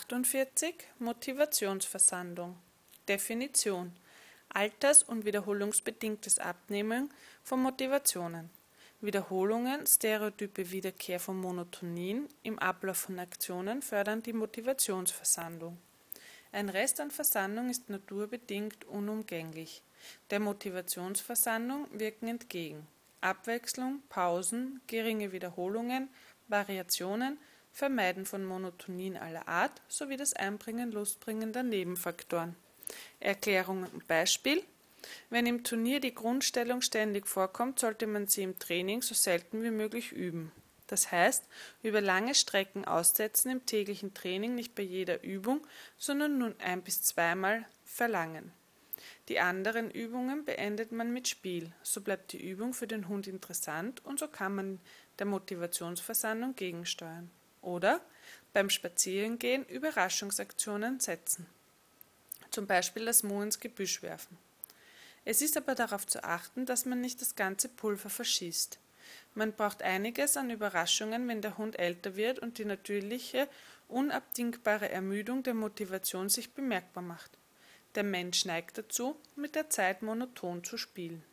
48 Motivationsversandung. Definition: alters- und wiederholungsbedingtes Abnehmen von Motivationen. Wiederholungen, stereotype Wiederkehr von Monotonien im Ablauf von Aktionen fördern die Motivationsversandung. Ein Rest an Versandung ist naturbedingt unumgänglich. Der Motivationsversandung wirken entgegen Abwechslung, Pausen, geringe Wiederholungen, Variationen, Vermeiden von Monotonien aller Art sowie das Einbringen lustbringender Nebenfaktoren. Erklärung und Beispiel: Wenn im Turnier die Grundstellung ständig vorkommt, sollte man sie im Training so selten wie möglich üben. Das heißt, über lange Strecken aussetzen im täglichen Training nicht bei jeder Übung, sondern nur 1- bis 2-mal verlangen. Die anderen Übungen beendet man mit Spiel, so bleibt die Übung für den Hund interessant und so kann man der Motivationsversandung gegensteuern. Oder beim Spazierengehen Überraschungsaktionen setzen, zum Beispiel das Mo ins Gebüsch werfen. Es ist aber darauf zu achten, dass man nicht das ganze Pulver verschießt. Man braucht einiges an Überraschungen, wenn der Hund älter wird und die natürliche, unabdingbare Ermüdung der Motivation sich bemerkbar macht. Der Mensch neigt dazu, mit der Zeit monoton zu spielen.